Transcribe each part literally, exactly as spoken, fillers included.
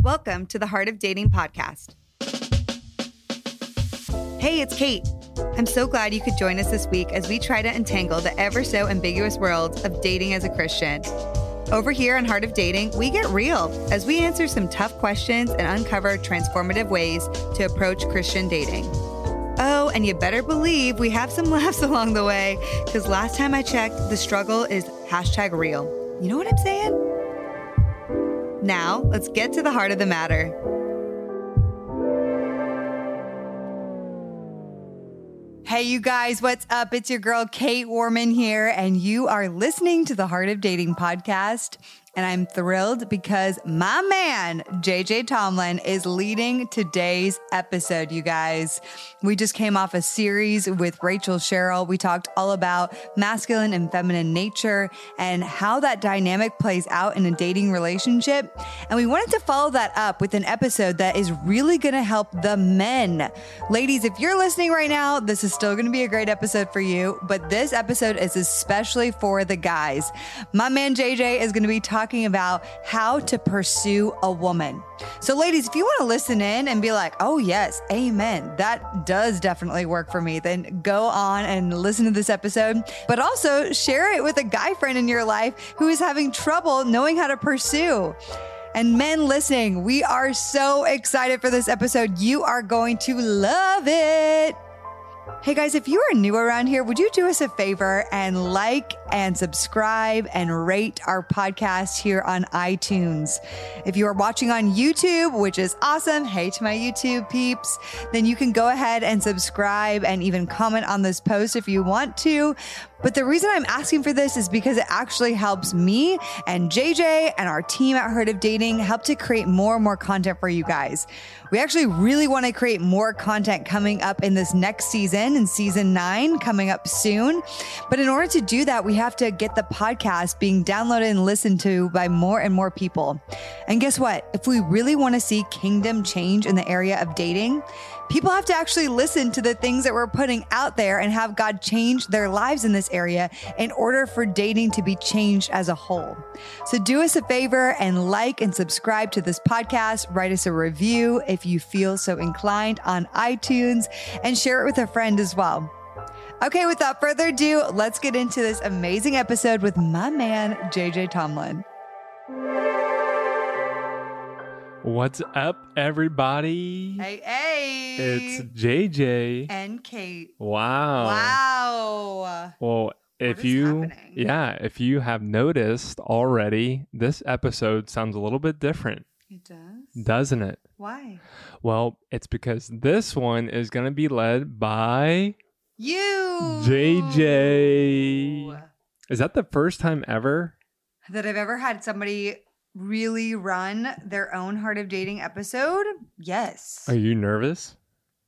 Welcome to the Heart of Dating podcast. Hey, it's Kate. I'm so glad you could join us this week as we try to untangle the ever so ambiguous world of dating as a Christian. Over here on Heart of Dating, we get real as we answer some tough questions and uncover transformative ways to approach Christian dating. Oh, and you better believe we have some laughs along the way, because last time I checked, the struggle is hashtag real. You know what I'm saying? Now, let's get to the heart of the matter. Hey, you guys, what's up? It's your girl, Kate Warman here, and you are listening to the Heart of Dating podcast. And I'm thrilled because my man, J J Tomlin, is leading today's episode, you guys. We just came off a series with Rachel Sherrill. We talked all about masculine and feminine nature and how that dynamic plays out in a dating relationship. And we wanted to follow that up with an episode that is really going to help the men. Ladies, if you're listening right now, this is still going to be a great episode for you, but this episode is especially for the guys. My man, J J, is going to be talking talking about how to pursue a woman. So ladies, if you want to listen in and be like, oh yes, amen, that does definitely work for me, then go on and listen to this episode, but also share it with a guy friend in your life who is having trouble knowing how to pursue. And men listening, we are so excited for this episode. You are going to love it. Hey guys, if you are new around here, would you do us a favor and like and subscribe and rate our podcast here on iTunes? If you are watching on YouTube, which is awesome, hey to my YouTube peeps, then you can go ahead and subscribe and even comment on this post if you want to. But the reason I'm asking for this is because it actually helps me and J J and our team at Heart of Dating help to create more and more content for you guys. We actually really want to create more content coming up in this next season, in season nine, coming up soon. But in order to do that, we have to get the podcast being downloaded and listened to by more and more people. And guess what? If we really want to see kingdom change in the area of dating, people have to actually listen to the things that we're putting out there and have God change their lives in this area in order for dating to be changed as a whole. So do us a favor and like and subscribe to this podcast. Write us a review if you feel so inclined on iTunes, and share it with a friend as well. Okay, without further ado, let's get into this amazing episode with my man, J J Tomlin. What's up, everybody? Hey, hey. It's J J. And Kate. Wow. Wow. Well, if is you, happening? yeah, if you have noticed already, this episode sounds a little bit different. It does? Doesn't it? Why? Well, it's because this one is going to be led by You. J J. Is that the first time ever? That I've ever had somebody really run their own Heart of Dating episode? Yes. Are you nervous?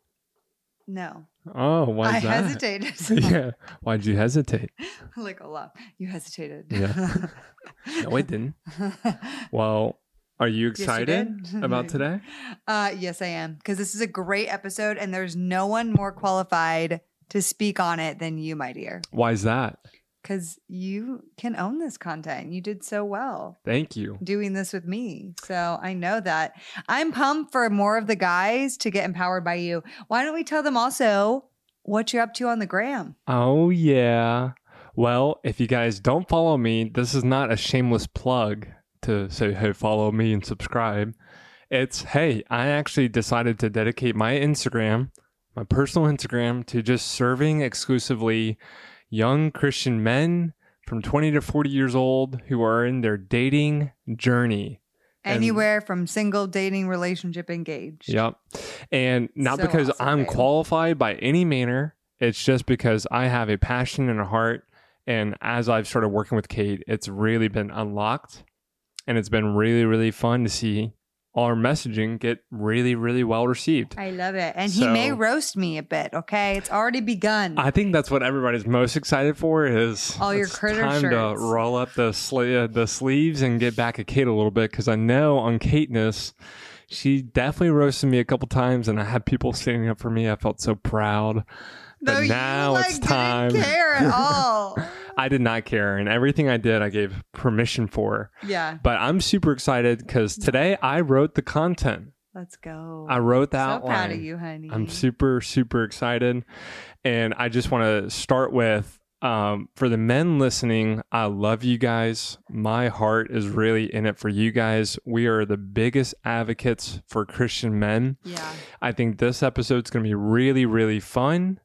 No. Oh, why I is that? hesitated. Yeah. Why'd you hesitate? Like a lot. You hesitated. Yeah. No, I didn't. Well, are you excited Yes, you did. about today? Uh, yes, I am. Because this is a great episode and there's no one more qualified to speak on it than you, my dear. Why is that? Because you can own this content. You did so well Thank you. doing this with me. So I know that. I'm pumped for more of the guys to get empowered by you. Why don't we tell them also what you're up to on the gram? Oh, yeah. Well, if you guys don't follow me, this is not a shameless plug to say, hey, follow me and subscribe. It's, hey, I actually decided to dedicate my Instagram, my personal Instagram, to just serving exclusively young Christian men from twenty to forty years old who are in their dating journey. Anywhere and, from single, dating, relationship, engaged. Yep. And not So because awesome, I'm babe. qualified by any manner. It's just because I have a passion and a heart. And as I've started working with Kate, it's really been unlocked. And it's been really, really fun to see our messaging get really, really well received. I love it. And he So- may roast me a bit, okay? It's already begun. I think that's what everybody's most excited for is All your it's critter time shirts. to roll up the sli- uh, the sleeves and get back at Kate a little bit, because I know on Kateness, she definitely roasted me a couple times, and I had people standing up for me. I felt so proud. But Though now you, it's like, time. didn't care at all. I did not care. And everything I did, I gave permission for. Yeah. But I'm super excited because today I wrote the content. Let's go. I wrote the so outline. proud of you, honey. I'm super, super excited. And I just want to start with, um, for the men listening, I love you guys. My heart is really in it for you guys. We are the biggest advocates for Christian men. Yeah. I think this episode's going to be really, really fun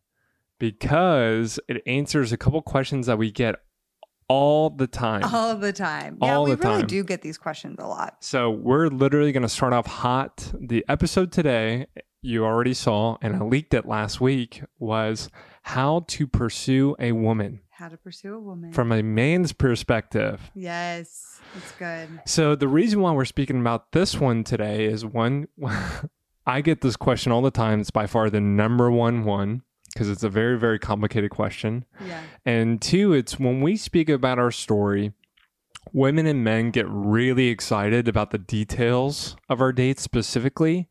because it answers a couple questions that we get all the time. All the time. All yeah, we the really time. do get these questions a lot. So we're literally going to start off hot. The episode today, you already saw, and I leaked it last week, was how to pursue a woman. How to pursue a woman. From a man's perspective. Yes, it's good. So the reason why we're speaking about this one today is one, I get this question all the time. It's by far the number one one because it's a very, very complicated question. Yeah. And two, it's when we speak about our story, women and men get really excited about the details of our dates specifically.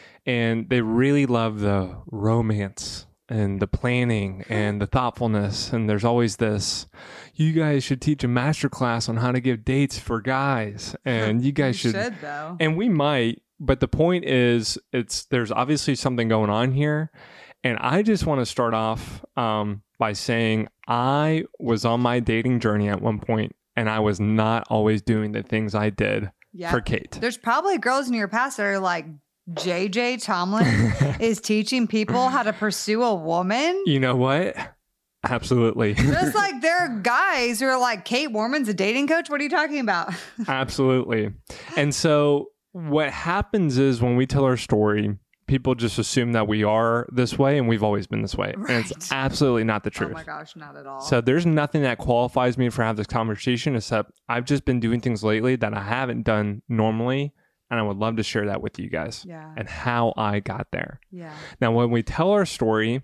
And they really love the romance and the planning and the thoughtfulness. And there's always this, you guys should teach a master class on how to give dates for guys. And you guys You should, should, though. and we might, but the point is it's, there's obviously something going on here. And I just want to start off um, by saying I was on my dating journey at one point and I was not always doing the things I did Yeah. for Kate. There's probably girls in your past that are like, J J Tomlin is teaching people how to pursue a woman. You know what? Absolutely. Just like there are guys who are like, Kate Warman's a dating coach. What are you talking about? Absolutely. And so what happens is when we tell our story, people just assume that we are this way and we've always been this way. Right. And it's absolutely not the truth. Oh my gosh, not at all. So there's nothing that qualifies me for have this conversation except I've just been doing things lately that I haven't done normally. And I would love to share that with you guys yeah. and how I got there. Yeah. Now, when we tell our story,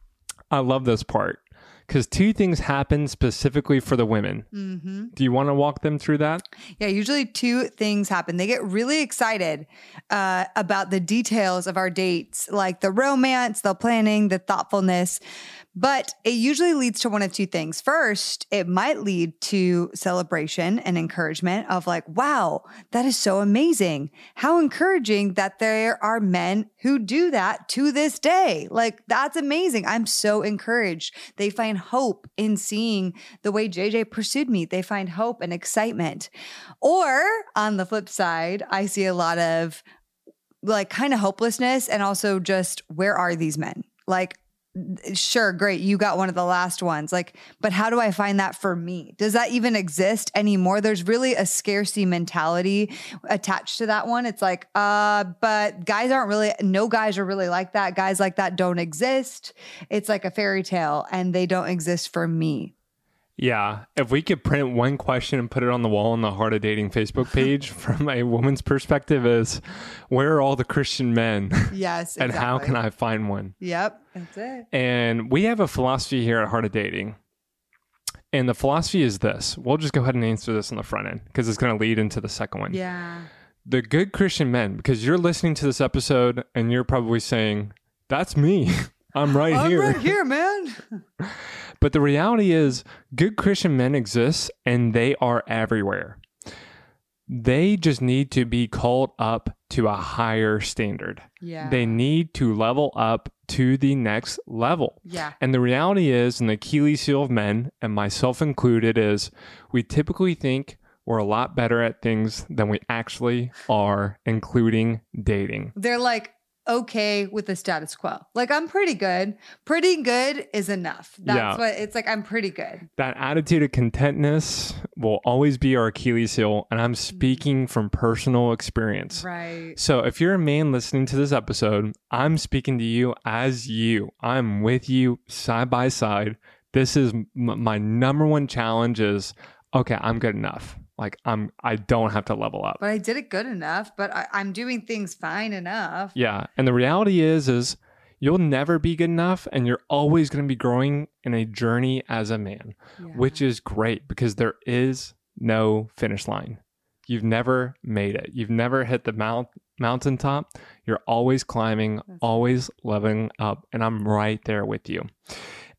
I love this part because two things happen specifically for the women. Mm-hmm. Do you want to walk them through that? Yeah, usually two things happen. They get really excited uh, about the details of our dates, like the romance, the planning, the thoughtfulness. But it usually leads to one of two things. First, it might lead to celebration and encouragement of like, wow, that is so amazing. How encouraging that there are men who do that to this day. Like, that's amazing. I'm so encouraged. They find hope in seeing the way J J pursued me. They find hope and excitement. Or on the flip side, I see a lot of like kind of hopelessness and also just, where are these men? Like, sure, great, you got one of the last ones. Like, but how do I find that for me? Does that even exist anymore? There's really a scarcity mentality attached to that one. It's like, uh, but guys aren't really, no guys are really like that. Guys like that don't exist. It's like a fairy tale and they don't exist for me. Yeah. If we could print one question and put it on the wall on the Heart of Dating Facebook page from a woman's perspective is, where are all the Christian men? Yes. And how exactly. can I find one? Yep. That's it. And we have a philosophy here at Heart of Dating. And the philosophy is this. We'll just go ahead and answer this on the front end because it's going to lead into the second one. Yeah. The good Christian men, because you're listening to this episode and you're probably saying, that's me. I'm right I'm here. right here, man. But the reality is, good Christian men exist and they are everywhere. They just need to be called up to a higher standard. Yeah. They need to level up to the next level. Yeah. And the reality is, and the Achilles heel of men, and myself included, is we typically think we're a lot better at things than we actually are, including dating. They're like, okay with the status quo. Like, I'm pretty good. Pretty good is enough. That's Yeah. what it's like. I'm pretty good. That attitude of contentness will always be our Achilles heel. And I'm speaking from personal experience. Right. So if you're a man listening to this episode, I'm speaking to you as you. I'm with you side by side. This is m- my number one challenge is, okay, I'm good enough. Like I'm, I don't have to level up. But I did it good enough, but I, I'm doing things fine enough. Yeah. And the reality is, is you'll never be good enough and you're always going to be growing in a journey as a man, Yeah. which is great because there is no finish line. You've never made it. You've never hit the mount, mountaintop. You're always climbing, That's always leveling up. And I'm right there with you.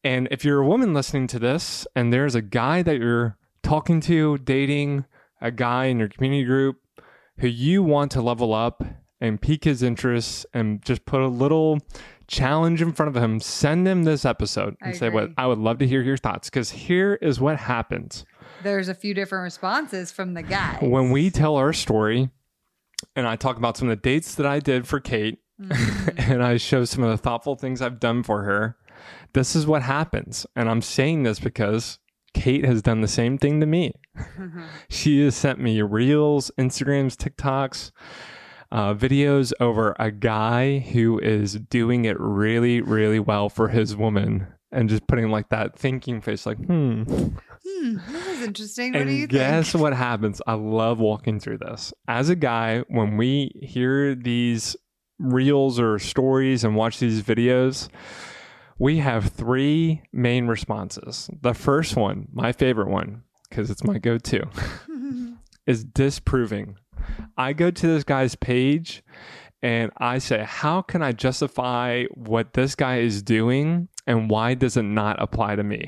And if you're a woman listening to this and there's a guy that you're talking to, dating, a guy in your community group who you want to level up and pique his interest and just put a little challenge in front of him, send him this episode and I say, "What I would love to hear your thoughts." Because here is what happens. There's a few different responses from the guys. When we tell our story and I talk about some of the dates that I did for Kate mm-hmm. and I show some of the thoughtful things I've done for her, this is what happens. And I'm saying this because Kate has done the same thing to me. She has sent me reels, Instagrams, TikToks, uh, videos over a guy who is doing it really, really well for his woman and just putting like that thinking face like, hmm. Hmm, this is interesting. What and do you guess think? what happens? I love walking through this. As a guy, when we hear these reels or stories and watch these videos, we have three main responses. The first one, my favorite one, because it's my go-to, is disproving. I go to this guy's page and I say, how can I justify what this guy is doing and why does it not apply to me?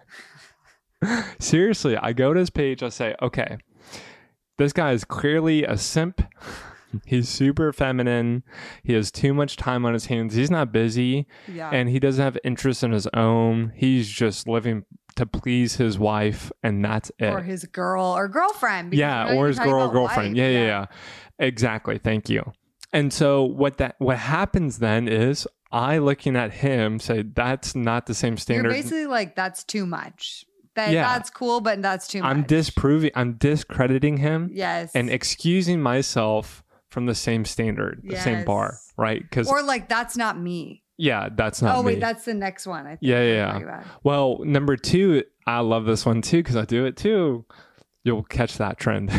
Seriously, I go to his page, I say, okay, this guy is clearly a simp. He's super feminine. He has too much time on his hands. He's not busy. Yeah. And he doesn't have interest in his own. He's just living to please his wife, and that's it. Or his girl or girlfriend. Yeah, or his girl or girlfriend. Yeah, yeah, yeah, yeah. Exactly. Thank you. And so what that what happens then is I, looking at him, say, that's not the same standard. You're basically like, that's too much. That, Yeah. That's cool, but that's too much. I'm disproving, I'm discrediting him. Yes. And excusing myself from the same standard, the same Yes. bar, right? Because Or like, that's not me. yeah, that's not oh, me. wait, that's the next one. I think yeah, I'm yeah, talking yeah. about. Well, number two, I love this one too because I do it too. You'll catch that trend.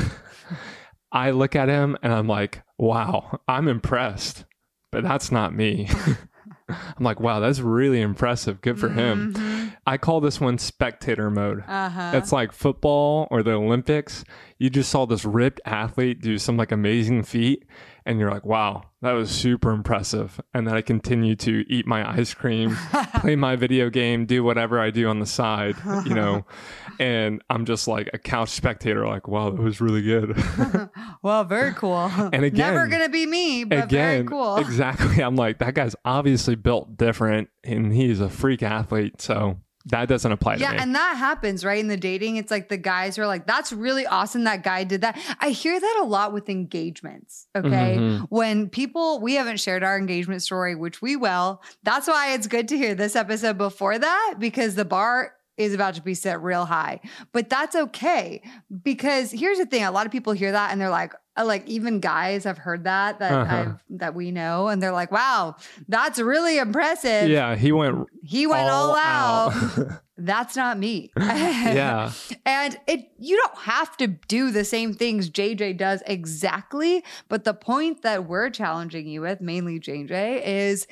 I look at him and I'm like, wow, I'm impressed, but that's not me. I'm like, wow, that's really impressive. Good for him. Mm-hmm. I call this one spectator mode. Uh-huh. It's like football or the Olympics. You just saw this ripped athlete do some like amazing feat and you're like, wow, that was super impressive. And then I continue to eat my ice cream, play my video game, do whatever I do on the side, you know, and I'm just like a couch spectator, like, wow, that was really good. Well, very cool. And again, never gonna be me, but Again, very cool. exactly. I'm like, that guy's obviously built different and he's a freak athlete. So that doesn't apply to Yeah, me. and that happens, right? In the dating, it's like the guys are like, that's really awesome that guy did that. I hear that a lot with engagements, okay? Mhm. When people, we haven't shared our engagement story, which we will. That's why it's good to hear this episode before that, because the bar is about to be set real high. But that's okay, because here's the thing. A lot of people hear that and they're like, uh, like even guys have heard that, that Uh-huh. I've, that we know. And they're like, wow, that's really impressive. Yeah, he went He went all, all out. out. That's not me. Yeah. And it you don't have to do the same things J J does exactly, but the point that we're challenging you with, mainly J J, is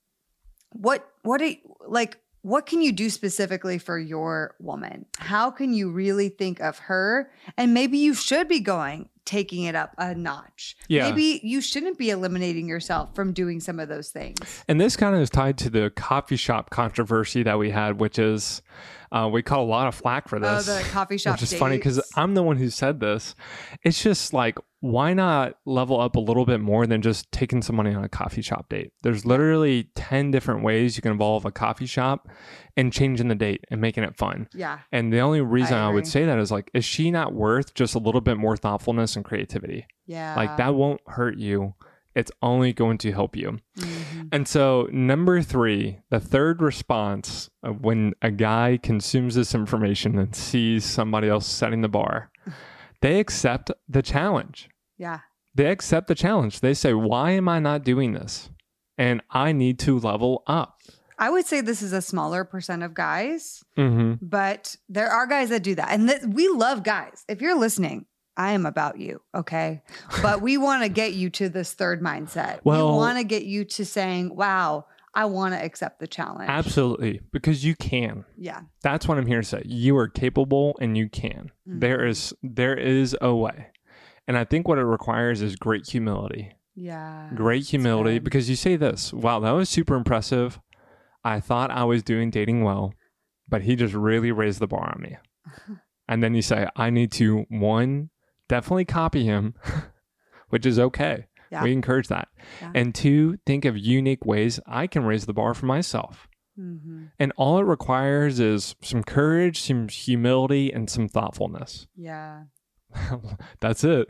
what what are, like what can you do specifically for your woman? How can you really think of her? And maybe you should be going taking it up a notch. Yeah. Maybe you shouldn't be eliminating yourself from doing some of those things. And this kind of is tied to the coffee shop controversy that we had, which is uh, we caught a lot of flack for Oh, this. the coffee shop Which is funny because dates. I'm the one who said this. It's just like, why not level up a little bit more than just taking somebody on a coffee shop date? There's literally ten different ways you can involve a coffee shop and changing the date and making it fun. Yeah. And the only reason I, would agree. say that is like, is she not worth just a little bit more thoughtfulness and creativity? Yeah. Like that won't hurt you. It's only going to help you. Mhm. And so, number three, the third response of when a guy consumes this information and sees somebody else setting the bar, they accept the challenge. Yeah. They accept the challenge. They say, why am I not doing this? And I need to level up. I would say this is a smaller percent of guys, Mm-hmm. but there are guys that do that. And th- we love guys. If you're listening, I am about you, okay? But we want to get you to this third mindset. Well- we want to get you to saying, wow, I want to accept the challenge. Absolutely. Because you can. Yeah. That's what I'm here to say. You are capable and you can. Mhm. There is there is a way. And I think what it requires is great humility. Yeah. Great humility good. because you say this, wow, that was super impressive. I thought I was doing dating well. but he just really raised the bar on me. And then you say, I need to, one, definitely copy him, which is okay. Yeah. We encourage that. Yeah. And two, think of unique ways I can raise the bar for myself. Mm-hmm. And all it requires is some courage, some humility, and some thoughtfulness. Yeah. That's it.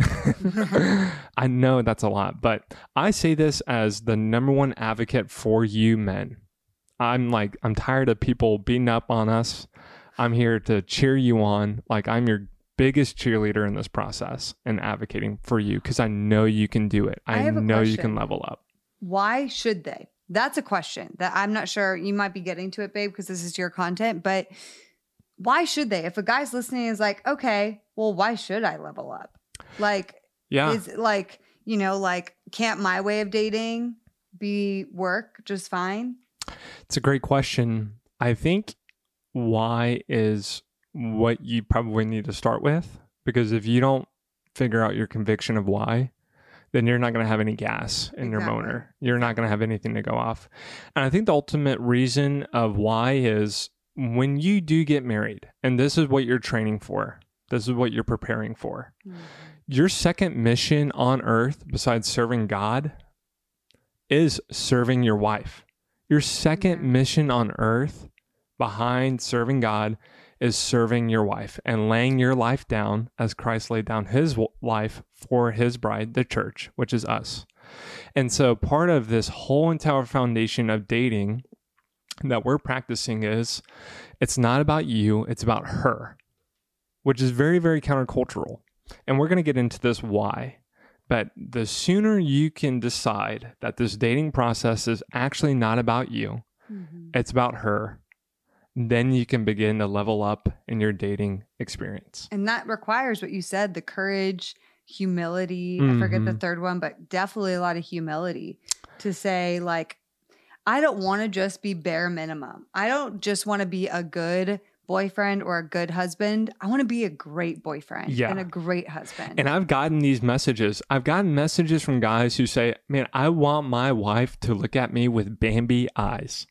I know that's a lot, but I say this as the number one advocate for you men. I'm like, I'm tired of people beating up on us. I'm here to cheer you on. Like, I'm your biggest cheerleader in this process and advocating for you because I know you can do it. I, I know question. You can level up. Why should they? That's a question that I'm not sure. You might be getting to it, babe, because this is your content, but why should they? If a guy's listening is like, okay, well, why should I level up? Like, yeah. is like, you know, like, can't my way of dating be work just fine? It's a great question. I think why is what you probably need to start with, because if you don't figure out your conviction of why, then you're not going to have any gas in exactly. your motor. You're not going to have anything to go off. And I think the ultimate reason of why is when you do get married, and this is what you're training for, this is what you're preparing for. Mm-hmm. Your second mission on earth, besides serving God, is serving your wife. Your second mm-hmm. mission on earth behind serving God is serving your wife and laying your life down as Christ laid down his life for his bride, the church, which is us. And so part of this whole entire foundation of dating that we're practicing is it's not about you, it's about her, which is very, very countercultural. And we're going to get into this why. But the sooner you can decide that this dating process is actually not about you, mm-hmm. it's about her, then you can begin to level up in your dating experience. And that requires what you said, the courage, humility. Mm-hmm. I forget the third one, but definitely a lot of humility to say, like, I don't want to just be bare minimum. I don't just want to be a good boyfriend or a good husband. I want to be a great boyfriend yeah. and a great husband. And I've gotten these messages. I've gotten messages from guys who say, man, I want my wife to look at me with Bambi eyes.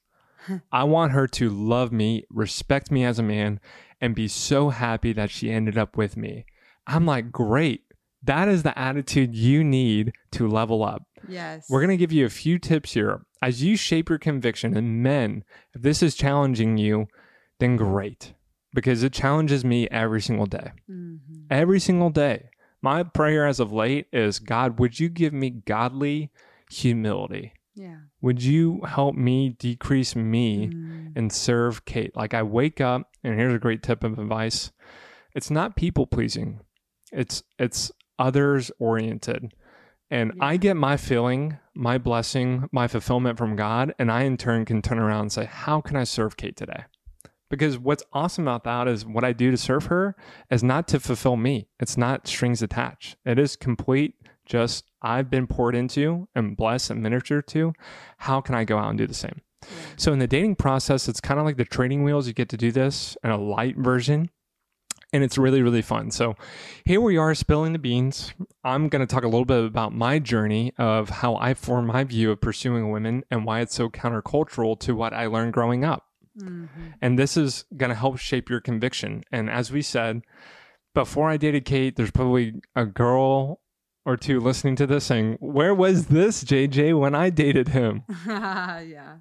I want her to love me, respect me as a man, and be so happy that she ended up with me. I'm like, great. That is the attitude you need to level up. Yes. We're going to give you a few tips here. As you shape your conviction, and men, if this is challenging you, then great. Because it challenges me every single day. Mm-hmm. Every single day. My prayer as of late is, God, would you give me godly humility? Yeah. Would you help me decrease me mm. and serve Kate? Like, I wake up, and here's a great tip of advice. It's not people pleasing. It's it's others oriented. And yeah. I get my filling, my blessing, my fulfillment from God, and I in turn can turn around and say, how can I serve Kate today? Because what's awesome about that is what I do to serve her is not to fulfill me. It's not strings attached. It is complete. Just I've been poured into and blessed and ministered to. How can I go out and do the same? Yeah. So in the dating process, it's kind of like the training wheels. You get to do this in a light version. And it's really, really fun. So here we are spilling the beans. I'm going to talk a little bit about my journey of how I formed my view of pursuing women and why it's so countercultural to what I learned growing up. Mm-hmm. And this is going to help shape your conviction. And as we said, before I dated Kate, there's probably a girl or two listening to this saying, where was this J J when I dated him? Yeah.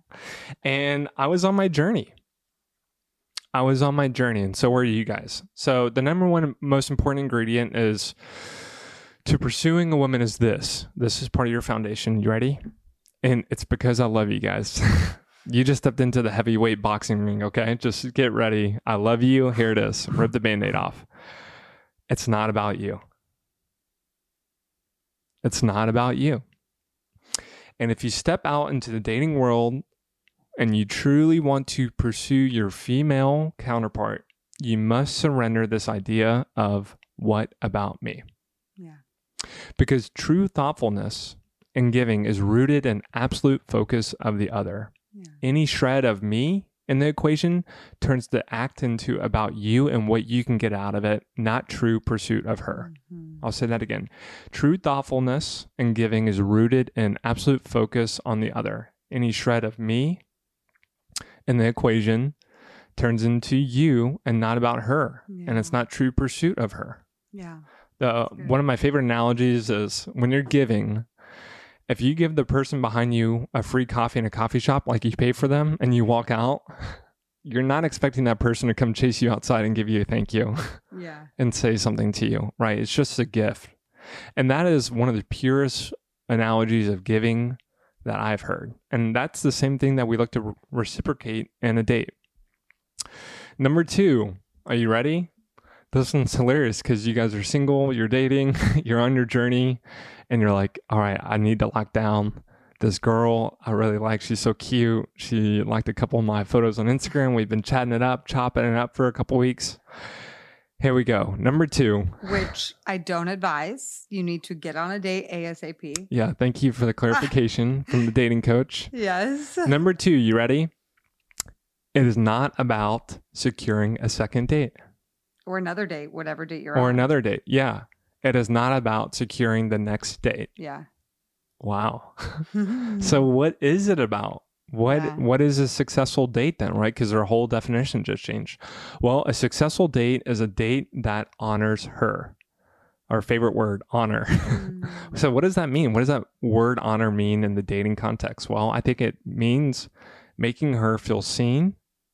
And I was on my journey. I was on my journey, and so were you guys. So the number one most important ingredient is to pursuing a woman is this. This is part of your foundation. You ready? And it's because I love you guys. You just stepped into the heavyweight boxing ring, okay? Just get ready. I love you. Here it is. Rip the Band-Aid off. It's not about you. It's not about you. And if you step out into the dating world and you truly want to pursue your female counterpart, you must surrender this idea of what about me? Yeah. Because true thoughtfulness and giving is rooted in absolute focus of the other. Yeah. Any shred of me in the equation turns the act into about you and what you can get out of it, not true pursuit of her. Mm-hmm. I'll say that again. True thoughtfulness and giving is rooted in absolute focus on the other. Any shred of me in the equation turns into you and not about her. Yeah. And it's not true pursuit of her. Yeah. The, one of my favorite analogies is when you're giving, if you give the person behind you a free coffee in a coffee shop, like you pay for them and you walk out, you're not expecting that person to come chase you outside and give you a thank you. Yeah. And say something to you, right? It's just a gift. And that is one of the purest analogies of giving that I've heard. And that's the same thing that we look to re- reciprocate in a date. Number two, are you ready? This one's hilarious because you guys are single, you're dating, you're on your journey, and you're like, all right, I need to lock down this girl I really like. She's so cute. She liked a couple of my photos on Instagram. We've been chatting it up, chopping it up for a couple weeks. Here we go. Number two. Which I don't advise. You need to get on a date ASAP. Yeah, thank you for the clarification from the dating coach. Yes. Number two, you ready? It is not about securing a second date. Or another date, whatever date you're on. Or another date. Yeah. It is not about securing the next date. Yeah. Wow. So what is it about? What Yeah. What is a successful date then, right? Because their whole definition just changed. Well, a successful date is a date that honors her. Our favorite word, honor. Mm. So what does that mean? What does that word honor mean in the dating context? Well, I think it means making her feel seen,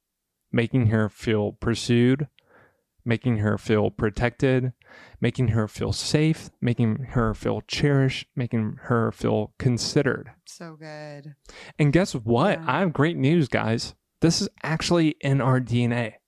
making her feel pursued, making her feel protected, making her feel safe, making her feel cherished, making her feel considered. So good. And guess what? Yeah. I have great news, guys. This is actually in our D N A.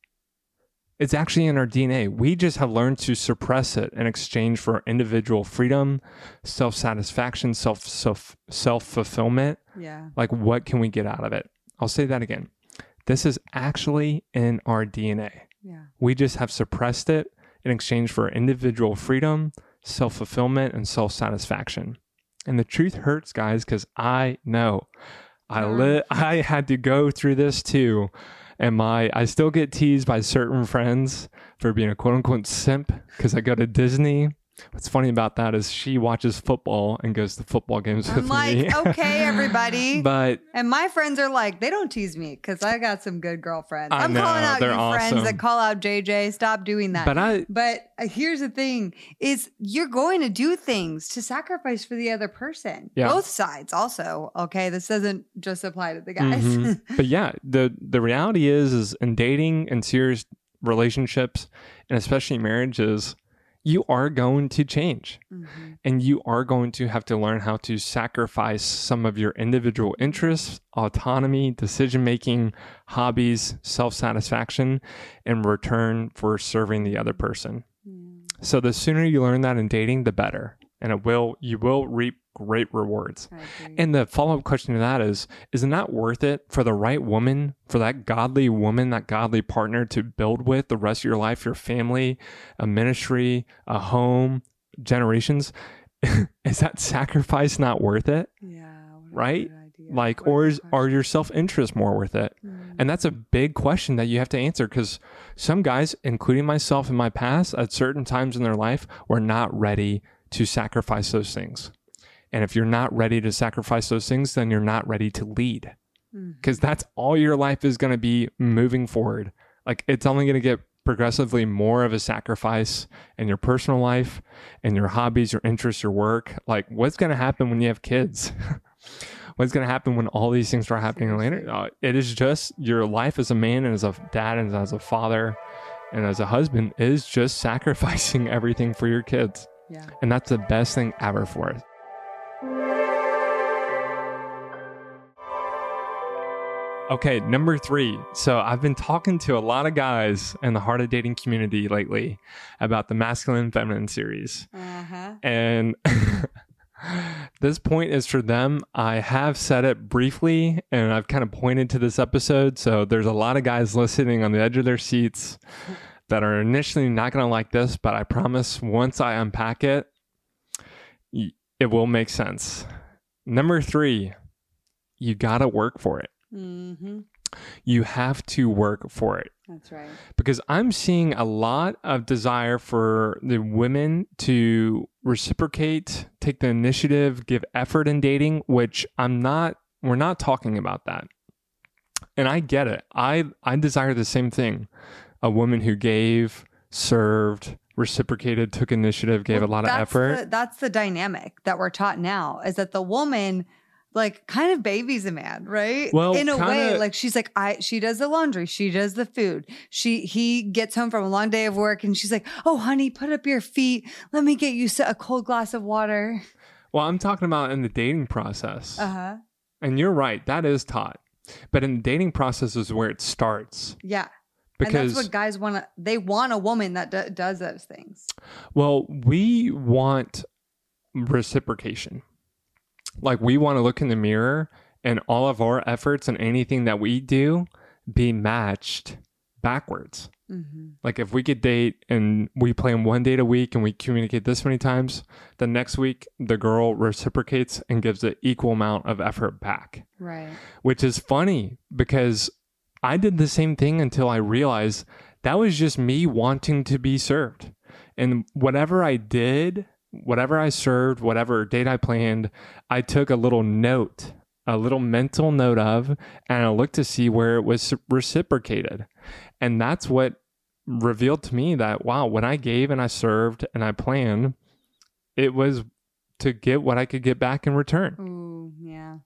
It's actually in our D N A. We just have learned to suppress it in exchange for individual freedom, self-satisfaction, self, self, self-fulfillment. Yeah. Like, what can we get out of it? I'll say that again. This is actually in our D N A. Yeah. We just have suppressed it in exchange for individual freedom, self-fulfillment, and self-satisfaction. And the truth hurts, guys, because I know I li- I had to go through this too. And my I still get teased by certain friends for being a quote unquote simp because I go to Disney. What's funny about that is she watches football and goes to football games I'm with like, me. okay, everybody. But And my friends are like, they don't tease me because I got some good girlfriends. I I'm know, calling out you they're friends awesome. that call out J J. Stop doing that. but I But uh, here's the thing is you're going to do things to sacrifice for the other person. Yeah. Both sides also. Okay. This doesn't just apply to the guys. Mhm. But yeah, the the reality is is in dating and serious relationships and especially marriages, you are going to change. Mhm. And you are going to have to learn how to sacrifice some of your individual interests, autonomy, decision making, hobbies, self satisfaction in return for serving the other person. Yeah. So the sooner you learn that in dating, the better. And it will you will reap great rewards. I agree. And the follow-up question to that is, is it not worth it for the right woman, for that godly woman, that godly partner to build with the rest of your life, your family, a ministry, a home, generations? Is that sacrifice not worth it? yeah. what a right? good idea. Like, What a or good is, are question. your self-interest more worth it? Mm. And that's a big question that you have to answer because some guys, including myself in my past, at certain times in their life, were not ready to sacrifice those things. And if you're not ready to sacrifice those things, then you're not ready to lead Mhm. because that's all your life is going to be moving forward. Like it's only going to get progressively more of a sacrifice in your personal life and your hobbies, your interests, your work. Like what's going to happen when you have kids? What's going to happen when all these things start happening later? Seriously. Uh, it is just your life as a man and as a dad and as a father and as a husband is just sacrificing everything for your kids. Yeah. And that's the best thing ever for us. Okay, number three. So I've been talking to a lot of guys in the Heart of Dating community lately about the Masculine and Feminine series. Uh-huh. And this point is for them. I have said it briefly and I've kind of pointed to this episode. So there's a lot of guys listening on the edge of their seats that are initially not going to like this, but I promise once I unpack it, y- it will make sense. Number three, you got to work for it. Mm-hmm. You have to work for it. That's right. Because I'm seeing a lot of desire for the women to reciprocate, take the initiative, give effort in dating, which I'm not, we're not talking about that. And I get it. I, I desire the same thing. A woman who gave, served, reciprocated, took initiative, gave Well, a lot of that's effort. The, that's the dynamic that we're taught now, is that the woman like kind of babies a man, right? Well, in a kinda- way, like she's like, I, she does the laundry, she does the food. She, he gets home from a long day of work and she's like, oh, honey, put up your feet. Let me get you a cold glass of water. Well, I'm talking about in the dating process. Uh-huh. And you're right. That is taught. But in the dating process is where it starts. Yeah. Because, and that's what guys want to, they want a woman that do, does those things. well, we want reciprocation. Like, we want to look in the mirror and all of our efforts and anything that we do be matched backwards. Mm-hmm. Like, if we could date and we plan one date a week and we communicate this many times, the next week the girl reciprocates and gives an equal amount of effort back. Right. Which is funny because I did the same thing until I realized that was just me wanting to be served. And whatever I did, whatever I served, whatever date I planned, I took a little note, a little mental note of, and I looked to see where it was reciprocated. And that's what revealed to me that, wow, when I gave and I served and I planned, it was to get what I could get back in return. Ooh, yeah.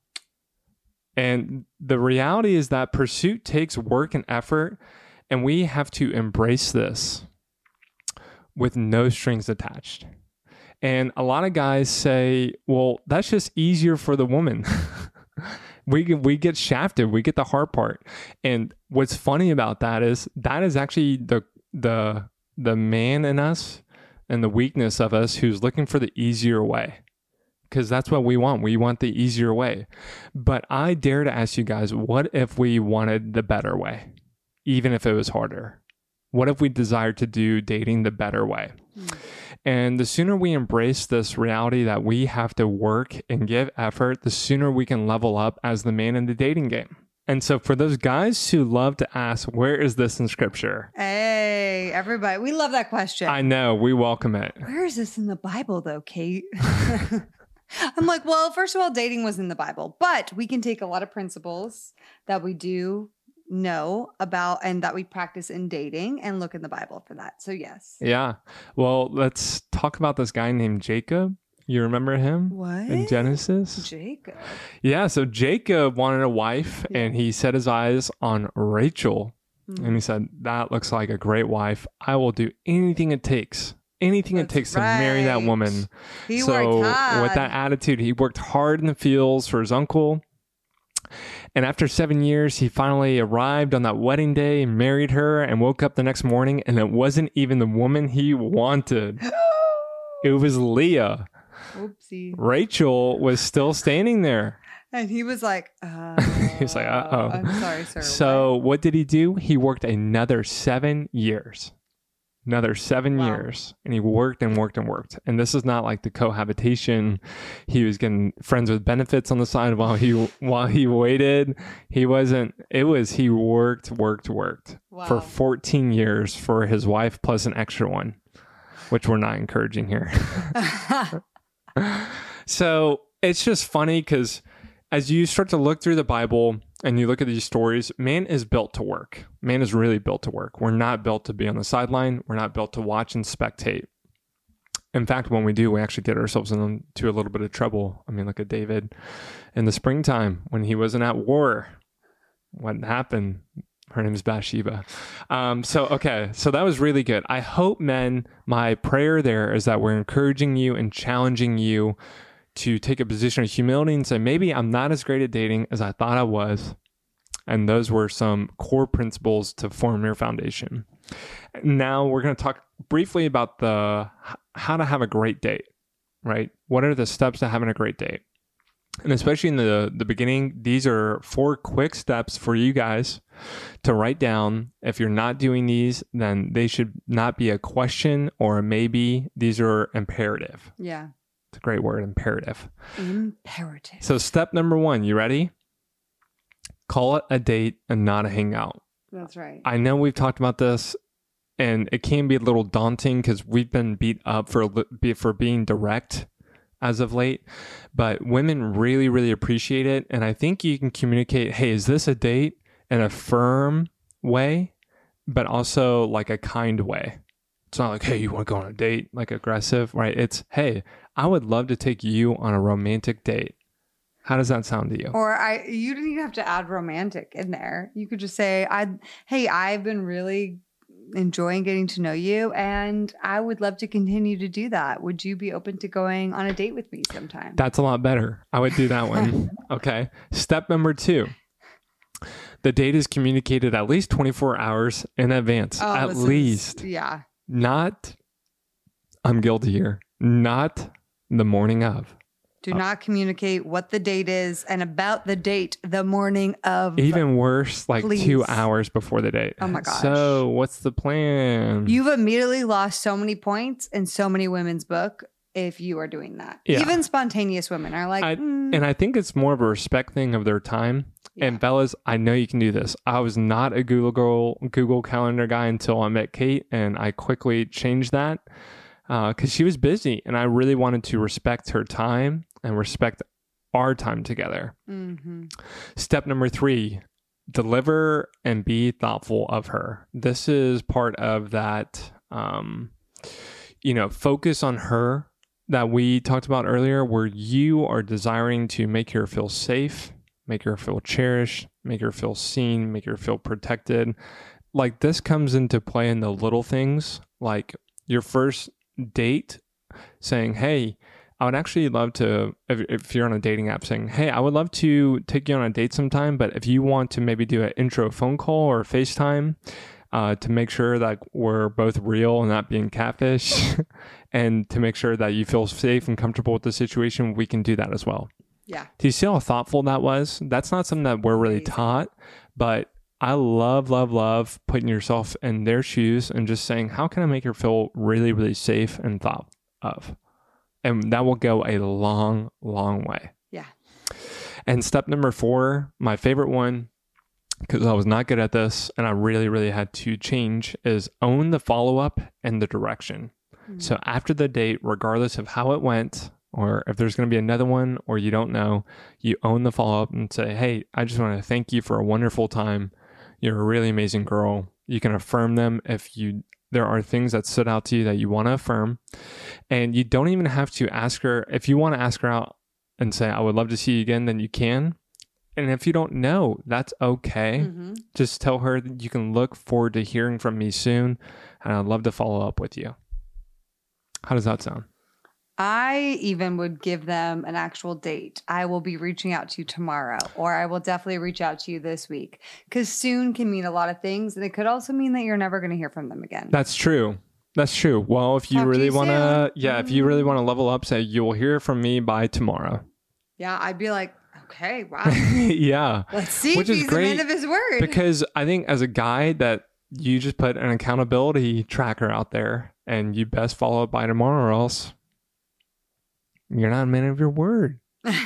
And the reality is that pursuit takes work and effort, and we have to embrace this with no strings attached. And a lot of guys say, well, that's just easier for the woman. we, we get shafted. We get the hard part. And what's funny about that is that is actually the, the, the man in us and the weakness of us who's looking for the easier way. Because that's what we want. We want the easier way. But I dare to ask you guys, what if we wanted the better way? Even if it was harder? What if we desired to do dating the better way? Mm. And the sooner we embrace this reality that we have to work and give effort, the sooner we can level up as the man in the dating game. And so for those guys who love to ask, where is this in scripture? Hey, everybody. We love that question. I know. We welcome it. Where is this in the Bible though, Kate? I'm like, well, first of all, dating was in the Bible, but we can take a lot of principles that we do know about and that we practice in dating and look in the Bible for that. So yes. Yeah. Well, let's talk about this guy named Jacob. You remember him? What? In Genesis? Jacob. Yeah. So Jacob wanted a wife yeah. and he set his eyes on Rachel mm-hmm. and he said, that looks like a great wife. I will do anything it takes. Anything That's it takes right. to marry that woman. He so worked hard. With that attitude, he worked hard in the fields for his uncle. And after seven years, he finally arrived on that wedding day, married her, and woke up the next morning, and it wasn't even the woman he wanted. It was Leah. Oopsie. Rachel was still standing there. And he was like, uh, he was like, uh-oh. I'm sorry, sir. So what? what did he do? He worked another seven years. Another seven wow. years. And he worked and worked and worked. And this is not like the cohabitation. He was getting friends with benefits on the side while he while he waited. He wasn't, it was he worked, worked, worked wow. for fourteen years for his wife plus an extra one, which we're not encouraging here. So it's just funny because as you start to look through the Bible and you look at these stories, man is built to work. Man is really built to work. We're not built to be on the sideline. We're not built to watch and spectate. In fact, when we do, we actually get ourselves into a little bit of trouble. I mean, look at David in the springtime when he wasn't at war. What happened? Her name is Bathsheba. Um, so, okay. So that was really good. I hope, men, my prayer there is that we're encouraging you and challenging you to take a position of humility and say, maybe I'm not as great at dating as I thought I was. And those were some core principles to form your foundation. Now we're going to talk briefly about the how to have a great date, right? What are the steps to having a great date? And especially in the, the beginning, these are four quick steps for you guys to write down. If you're not doing these, then they should not be a question or a maybe. These are imperative. Yeah. It's a great word, imperative. Imperative. So step number one, you ready? Call it a date and not a hangout. That's right. I know we've talked about this, and it can be a little daunting because we've been beat up for for being direct as of late, but women really, really appreciate it. And I think you can communicate, hey, is this a date? in a firm way, but also like a kind way. It's not like, hey, you want to go on a date, like aggressive, right? It's, hey, I would love to take you on a romantic date. How does that sound to you? Or I, you didn't even have to add romantic in there. You could just say, I, hey, I've been really enjoying getting to know you, and I would love to continue to do that. Would you be open to going on a date with me sometime? That's a lot better. I would do that one. Okay. Step number two. The date is communicated at least twenty-four hours in advance. Oh, at this least. is- yeah. Not, I'm guilty here, not the morning of. Do not communicate what the date is and about the date the morning of. Even worse, like Please. two hours before the date. Oh my gosh. So what's the plan? You've immediately lost so many points in so many women's book if you are doing that. Yeah. Even spontaneous women are like, I, mm, and I think it's more of a respect thing of their time. Yeah. And fellas, I know you can do this. I was not a Google Google Calendar guy until I met Kate, and I quickly changed that because uh, she was busy, and I really wanted to respect her time and respect our time together. mm-hmm. Step number three, deliver and be thoughtful of her. This is part of that, um, you know, focus on her that we talked about earlier, where you are desiring to make her feel safe, make her feel cherished, make her feel seen, make her feel protected. Like this comes into play in the little things, like your first date saying, hey, I would actually love to, if, if you're on a dating app, saying, hey, I would love to take you on a date sometime, but if you want to maybe do an intro phone call or FaceTime uh, to make sure that we're both real and not being catfish and to make sure that you feel safe and comfortable with the situation, we can do that as well. Yeah. Do you see how thoughtful that was? That's not something that we're really Amazing. taught, but I love, love, love putting yourself in their shoes and just saying, how can I make her feel really, really safe and thought of? And that will go a long, long way. Yeah. And step number four, my favorite one, because I was not good at this and I really, really had to change, is own the follow-up and the direction. Mm-hmm. So after the date, regardless of how it went, or if there's going to be another one or you don't know, you own the follow-up and say, hey, I just want to thank you for a wonderful time. You're a really amazing girl. You can affirm them if you there are things that stood out to you that you want to affirm. And you don't even have to ask her. If you want to ask her out and say, I would love to see you again, then you can. And if you don't know, that's okay. Mm-hmm. Just tell her that you can look forward to hearing from me soon. And I'd love to follow up with you. How does that sound? I even would give them an actual date. I will be reaching out to you tomorrow, or I will definitely reach out to you this week, because soon can mean a lot of things. And it could also mean that you're never going to hear from them again. That's true. That's true. Well, if you Talk really you want to, soon. yeah, if you really want to level up, say you will hear from me by tomorrow. Yeah, I'd be like, okay, wow. Yeah. Let's see Which if is he's great a man of his word. Because I think as a guy that you just put an accountability tracker out there and you best follow it by tomorrow or else you're not a man of your word.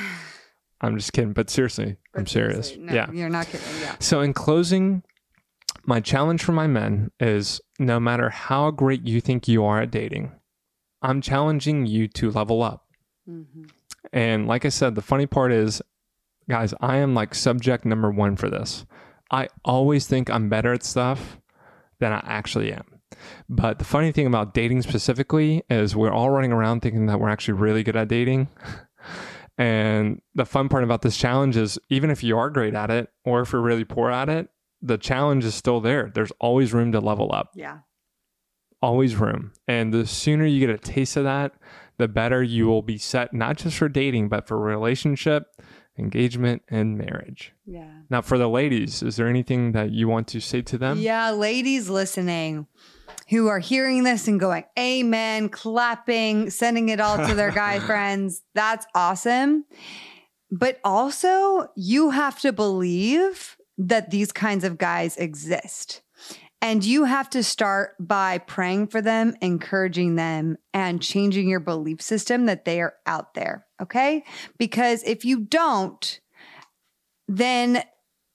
I'm just kidding, but seriously, But I'm serious. seriously, no, yeah. You're not kidding. Yeah. So in closing, my challenge for my men is no matter how great you think you are at dating, I'm challenging you to level up. Mm-hmm. And like I said, the funny part is, guys, I am like subject number one for this. I always think I'm better at stuff than I actually am. But the funny thing about dating specifically is we're all running around thinking that we're actually really good at dating. And the fun part about this challenge is even if you are great at it or if you're really poor at it, the challenge is still there. There's always room to level up. Yeah. Always room. And the sooner you get a taste of that, the better you will be set, not just for dating, but for relationship, engagement, and marriage. Yeah. Now, for the ladies, is there anything that you want to say to them? Yeah, ladies listening who are hearing this and going, amen, clapping, sending it all to their guy friends. That's awesome. But also, you have to believe that these kinds of guys exist. And you have to start by praying for them, encouraging them, and changing your belief system that they are out there. Okay? Because if you don't, then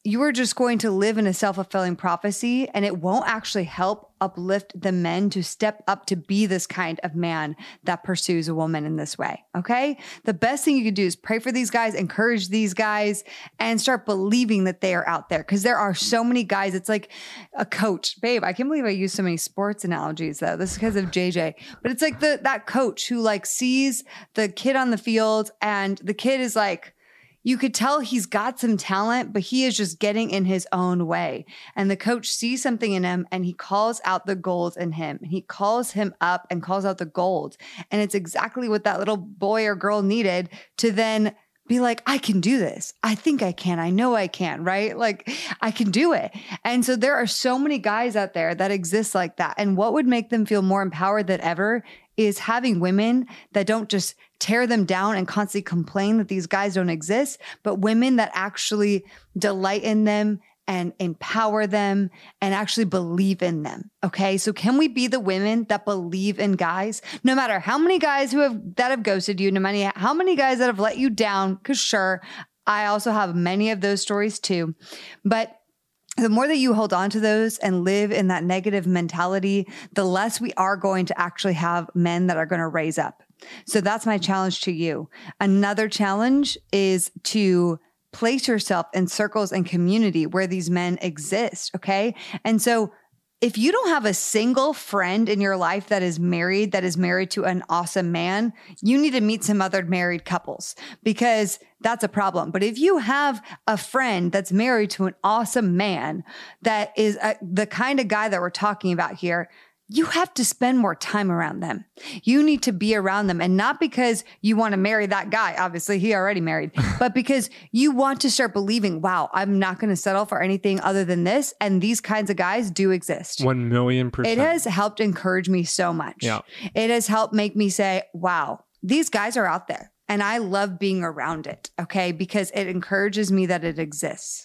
you are just going to live in a self-fulfilling prophecy, and it won't actually help uplift the men to step up to be this kind of man that pursues a woman in this way. Okay. The best thing you can do is pray for these guys, encourage these guys, and start believing that they are out there. Cause there are so many guys. It's like a coach, babe. I can't believe I use so many sports analogies though. This is because of J J, but it's like the, that coach who like sees the kid on the field, and the kid is like, you could tell he's got some talent, but he is just getting in his own way. And the coach sees something in him, and he calls out the gold in him. And he calls him up and calls out the gold. And it's exactly what that little boy or girl needed to then be like, I can do this. I think I can. I know I can, right? Like I can do it. And so there are so many guys out there that exist like that. And what would make them feel more empowered than ever is having women that don't just tear them down and constantly complain that these guys don't exist, but women that actually delight in them and empower them and actually believe in them. Okay. So can we be the women that believe in guys, no matter how many guys who have, that have ghosted you, no matter how many guys that have let you down? Cause sure, I also have many of those stories too, but the more that you hold on to those and live in that negative mentality, the less we are going to actually have men that are going to raise up. So that's my challenge to you. Another challenge is to place yourself in circles and community where these men exist. Okay. And so if you don't have a single friend in your life that is married, that is married to an awesome man, you need to meet some other married couples, because that's a problem. But if you have a friend that's married to an awesome man, that is a, the kind of guy that we're talking about here, you have to spend more time around them. You need to be around them, and not because you want to marry that guy. Obviously, he already married, but because you want to start believing, wow, I'm not going to settle for anything other than this. And these kinds of guys do exist. One million percent. It has helped encourage me so much. Yeah. It has helped make me say, wow, these guys are out there, and I love being around it. Okay. Because it encourages me that it exists.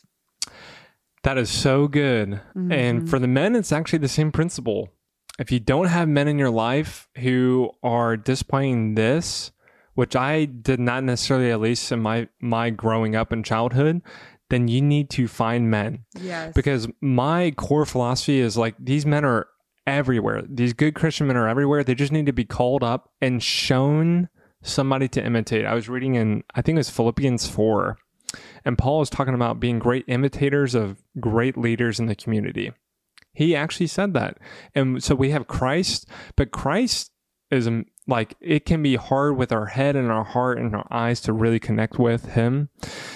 That is so good. Mm-hmm. And for the men, it's actually the same principle. If you don't have men in your life who are displaying this, which I did not necessarily, at least in my, my growing up in childhood, then you need to find men. Yes. Because my core philosophy is like, these men are everywhere. These good Christian men are everywhere. They just need to be called up and shown somebody to imitate. I was reading in, I think it was Philippians four, and Paul is talking about being great imitators of great leaders in the community. He actually said that. And so we have Christ, but Christ is like, it can be hard with our head and our heart and our eyes to really connect with him.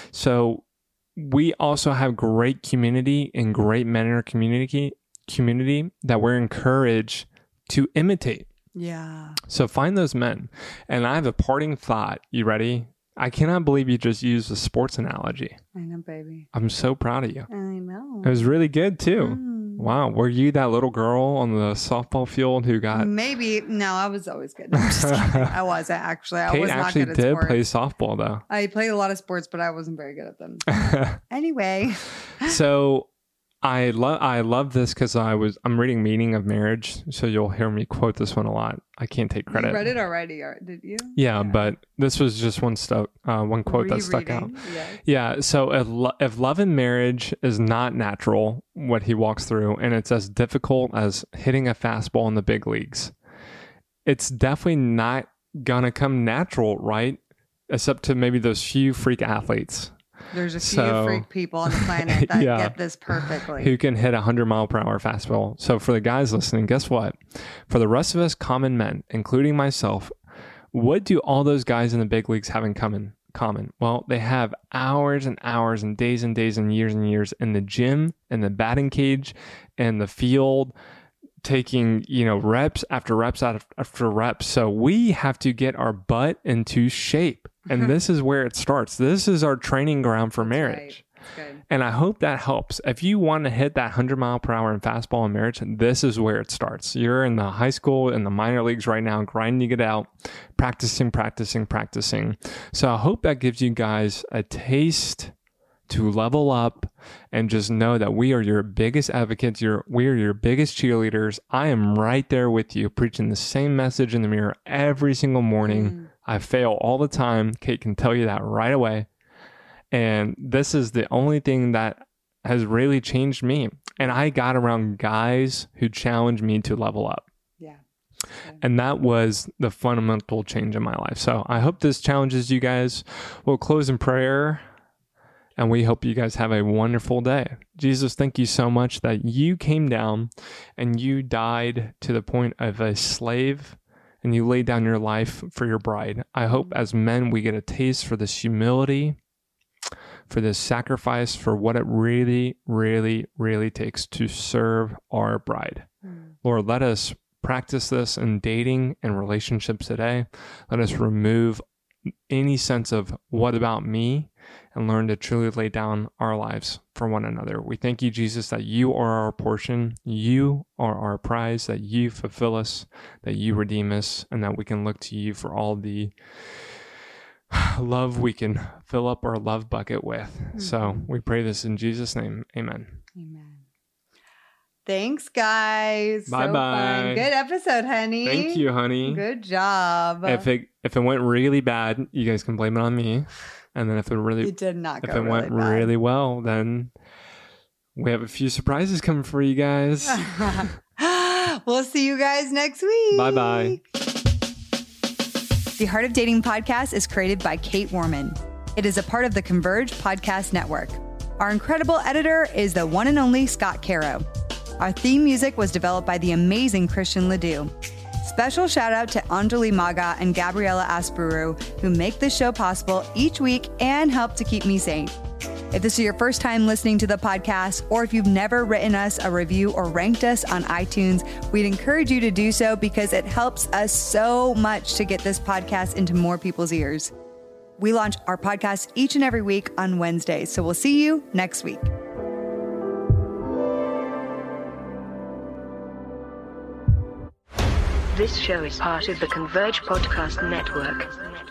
So we also have great community and great men in our community, community that we're encouraged to imitate. Yeah. So find those men. And I have a parting thought. You ready? I cannot believe you just used a sports analogy. I know, baby. I'm so proud of you. I know. It was really good too. Mm. Wow. Were you that little girl on the softball field who got... Maybe. No, I was always good. No, I'm just kidding. I wasn't actually. I Kate was not actually good at did sports. play softball though. I played a lot of sports, but I wasn't very good at them. Anyway. So I love I love this because I was I'm reading Meaning of Marriage, so you'll hear me quote this one a lot. I can't take credit. You read it already, did you? Yeah, yeah. But this was just one stuck uh, one quote Rereading, that stuck out. Yes. Yeah. So if lo- if love in marriage is not natural, what he walks through, and it's as difficult as hitting a fastball in the big leagues, it's definitely not gonna come natural, right? Except to maybe those few freak athletes. There's a few so, freak people on the planet that yeah, get this perfectly. Who can hit a one hundred mile per hour fastball. So for the guys listening, guess what? For the rest of us common men, including myself, what do all those guys in the big leagues have in common? common? Well, they have hours and hours and days and days and years and years in the gym and the batting cage and the field, taking, you know, reps after reps after reps. So we have to get our butt into shape. And this is where it starts. This is our training ground for marriage. Right. Good. And I hope that helps. If you want to hit that one hundred mile per hour in fastball in marriage, this is where it starts. You're in the high school, in the minor leagues right now, grinding it out, practicing, practicing, practicing. So I hope that gives you guys a taste to level up and just know that we are your biggest advocates. You're, we are your biggest cheerleaders. I am right there with you, preaching the same message in the mirror every single morning. Mm. I fail all the time. Kate can tell you that right away. And this is the only thing that has really changed me. And I got around guys who challenged me to level up. Yeah. And that was the fundamental change in my life. So I hope this challenges you guys. We'll close in prayer, and we hope you guys have a wonderful day. Jesus, thank you so much that you came down and you died to the point of a slave, and you laid down your life for your bride. I hope as men we get a taste for this humility, for this sacrifice, for what it really, really, really takes to serve our bride. Mm. Lord, let us practice this in dating and relationships today. Let us remove any sense of what about me and learn to truly lay down our lives for one another. We thank you, Jesus, that you are our portion, you are our prize, that you fulfill us, that you redeem us, and that we can look to you for all the love we can fill up our love bucket with. Mm-hmm. So we pray this in Jesus' name. Amen. Amen. Thanks, guys. Bye so bye. Fun. Good episode, honey. Thank you, honey. Good job. If it if it went really bad, you guys can blame it on me. And then if it really it did not go if it really went bad. really well, then we have a few surprises coming for you guys. We'll see you guys next week. Bye bye. The Heart of Dating podcast is created by Kate Worman. It is a part of the Converge Podcast Network. Our incredible editor is the one and only Scott Caro. Our theme music was developed by the amazing Christian Ledoux. Special shout out to Anjali Maga and Gabriella Aspuru, who make this show possible each week and help to keep me sane. If this is your first time listening to the podcast, or if you've never written us a review or ranked us on iTunes, we'd encourage you to do so because it helps us so much to get this podcast into more people's ears. We launch our podcast each and every week on Wednesdays, so we'll see you next week. This show is part of the Converge Podcast Network.